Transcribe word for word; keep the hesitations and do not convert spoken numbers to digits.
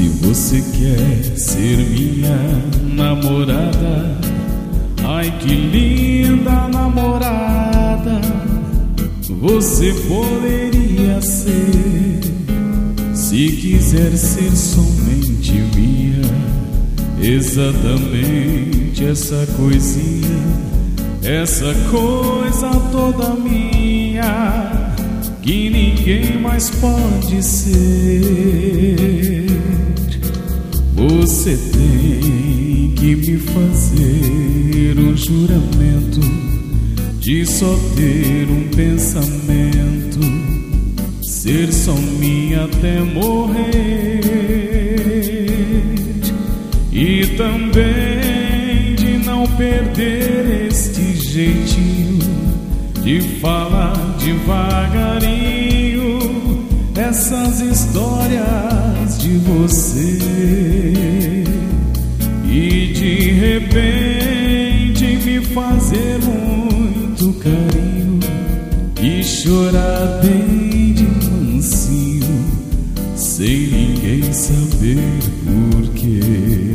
Se você quer ser minha namorada, ai que linda namorada você poderia ser. Se quiser ser somente minha, exatamente essa coisinha, essa coisa toda minha, que ninguém mais pode ser. Você tem que me fazer um juramento de só ter um pensamento, ser só minha até morrer. E também de não perder este jeitinho de falar devagarinho essas histórias de você. E de repente me fazer muito carinho e chorar bem de mansinho, sem ninguém saber por quê.